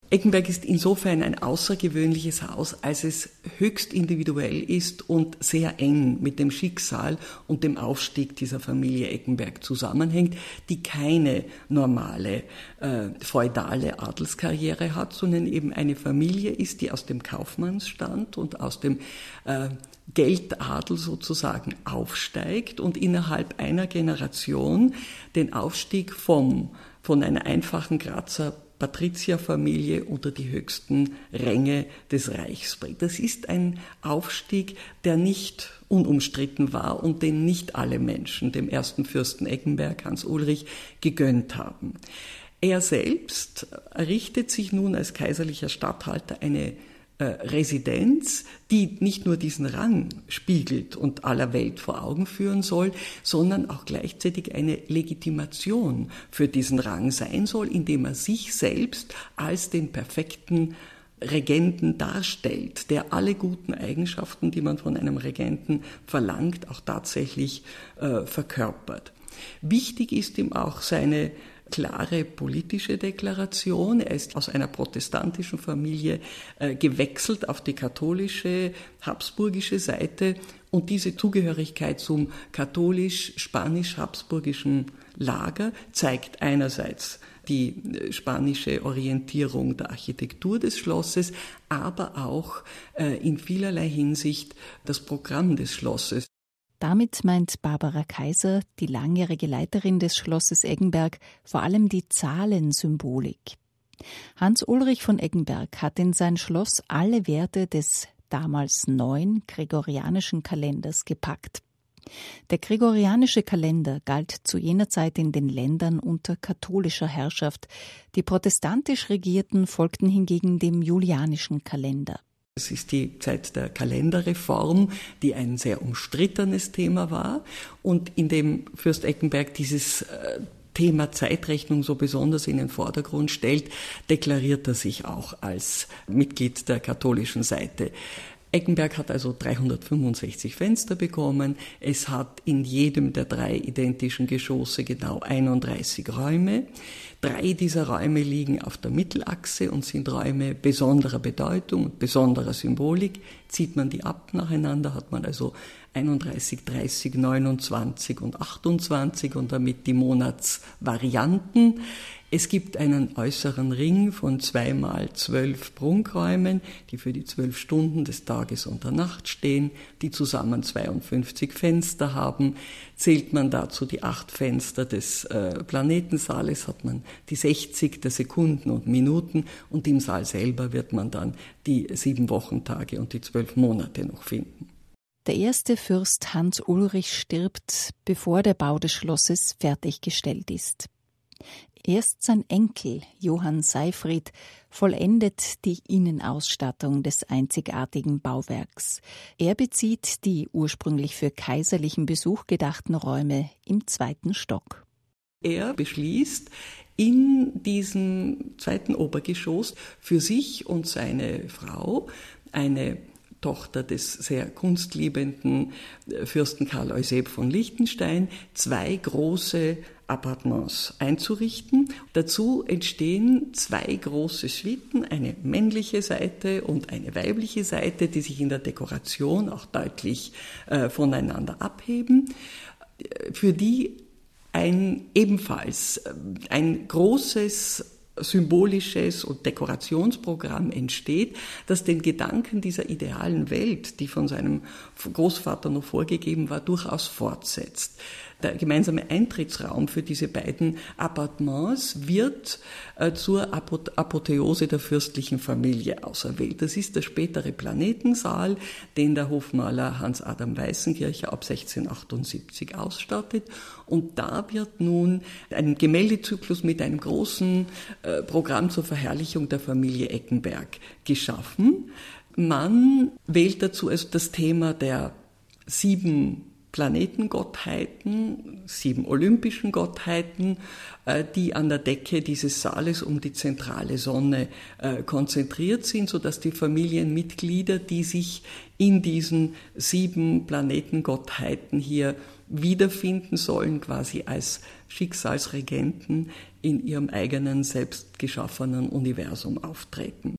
Eckenberg ist insofern ein außergewöhnliches Haus, als es höchst individuell ist und sehr eng mit dem Schicksal und dem Aufstieg dieser Familie Eckenberg zusammenhängt, die keine normale feudale Adelskarriere hat, sondern eben eine Familie ist, die aus dem Kaufmannsstand und aus dem Geldadel sozusagen aufsteigt und innerhalb einer Generation den Aufstieg von einer einfachen Grazer Patrizierfamilie unter die höchsten Ränge des Reichs bringt. Das ist ein Aufstieg, der nicht unumstritten war und den nicht alle Menschen dem ersten Fürsten Eckenberg, Hans Ulrich, gegönnt haben. Er selbst errichtet sich nun als kaiserlicher Statthalter eine Residenz, die nicht nur diesen Rang spiegelt und aller Welt vor Augen führen soll, sondern auch gleichzeitig eine Legitimation für diesen Rang sein soll, indem er sich selbst als den perfekten Regenten darstellt, der alle guten Eigenschaften, die man von einem Regenten verlangt, auch tatsächlich verkörpert. Wichtig ist ihm auch seine klare politische Deklaration. Er ist aus einer protestantischen Familie gewechselt auf die katholische, habsburgische Seite und diese Zugehörigkeit zum katholisch-spanisch-habsburgischen Lager zeigt einerseits die spanische Orientierung der Architektur des Schlosses, aber auch in vielerlei Hinsicht das Programm des Schlosses. Damit meint Barbara Kaiser, die langjährige Leiterin des Schlosses Eggenberg, vor allem die Zahlensymbolik. Hans Ulrich von Eggenberg hat in sein Schloss alle Werte des damals neuen gregorianischen Kalenders gepackt. Der gregorianische Kalender galt zu jener Zeit in den Ländern unter katholischer Herrschaft. Die protestantisch Regierten folgten hingegen dem julianischen Kalender. Es ist die Zeit der Kalenderreform, die ein sehr umstrittenes Thema war und in dem Fürst Eckenberg dieses Thema Zeitrechnung so besonders in den Vordergrund stellt, deklariert er sich auch als Mitglied der katholischen Seite. Eckenberg hat also 365 Fenster bekommen. Es hat in jedem der 3 identischen Geschosse genau 31 Räume. 3 dieser Räume liegen auf der Mittelachse und sind Räume besonderer Bedeutung und besonderer Symbolik. Zieht man die ab nacheinander, hat man also 31, 30, 29 und 28 und damit die Monatsvarianten. Es gibt einen äußeren Ring von 2 mal 12 Prunkräumen, die für die 12 Stunden des Tages und der Nacht stehen, die zusammen 52 Fenster haben. Zählt man dazu die 8 Fenster des Planetensaales, hat man die 60 der Sekunden und Minuten und im Saal selber wird man dann die 7 Wochentage und die 12 Monate noch finden. Der erste Fürst Hans Ulrich stirbt, bevor der Bau des Schlosses fertiggestellt ist. Erst sein Enkel Johann Seyfried vollendet die Innenausstattung des einzigartigen Bauwerks. Er bezieht die ursprünglich für kaiserlichen Besuch gedachten Räume im 2. Stock. Er beschließt, in diesem 2. Obergeschoss für sich und seine Frau, eine Tochter des sehr kunstliebenden Fürsten Karl Euseb von Liechtenstein, 2 große Appartements einzurichten. Dazu entstehen 2 große Suiten, eine männliche Seite und eine weibliche Seite, die sich in der Dekoration auch deutlich voneinander abheben, für die ebenfalls ein großes symbolisches und Dekorationsprogramm entsteht, das den Gedanken dieser idealen Welt, die von seinem Großvater noch vorgegeben war, durchaus fortsetzt. Der gemeinsame Eintrittsraum für diese beiden Appartements wird zur Apotheose der fürstlichen Familie auserwählt. Das ist der spätere Planetensaal, den der Hofmaler Hans Adam Weißenkircher ab 1678 ausstattet. Und da wird nun ein Gemäldezyklus mit einem großen Programm zur Verherrlichung der Familie Eckenberg geschaffen. Man wählt dazu also das Thema der 7 Planetengottheiten, 7 olympischen Gottheiten, die an der Decke dieses Saales um die zentrale Sonne konzentriert sind, sodass die Familienmitglieder, die sich in diesen 7 Planetengottheiten hier wiederfinden sollen, quasi als Schicksalsregenten in ihrem eigenen, selbst geschaffenen Universum auftreten.